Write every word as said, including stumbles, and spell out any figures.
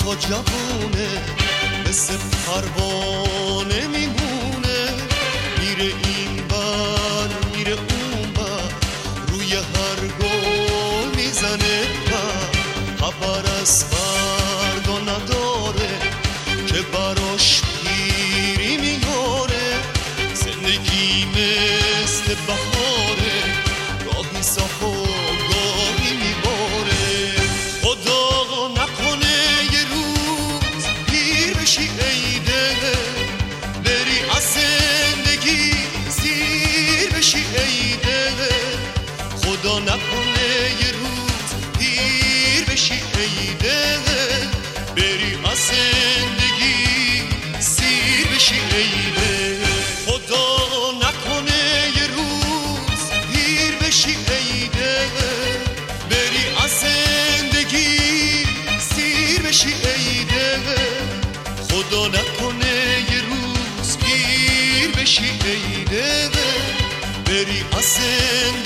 تا جوونه مثل پروانه میمونه، میره این بر میره اون بر، روی هر گل میزنه پر، خبر از فردا نداره که براش پیری میاره. زندگی مثل بهاره، گاهی صاف و گاهی میباره. خدا نکنه یه روز پیر بشی ای دل، بری از زندگی سیر بشی ای دل. خدا نکنه یه روز پیر بشی ای دل، بری از زندگی سیر بشی ای دل. خدا نکنه یه روز پیر بشی ای دل، بری از زندگی سیر بشی ای دل. خدا نکنه یه روز پیر بشی ای دل، بری از زندگی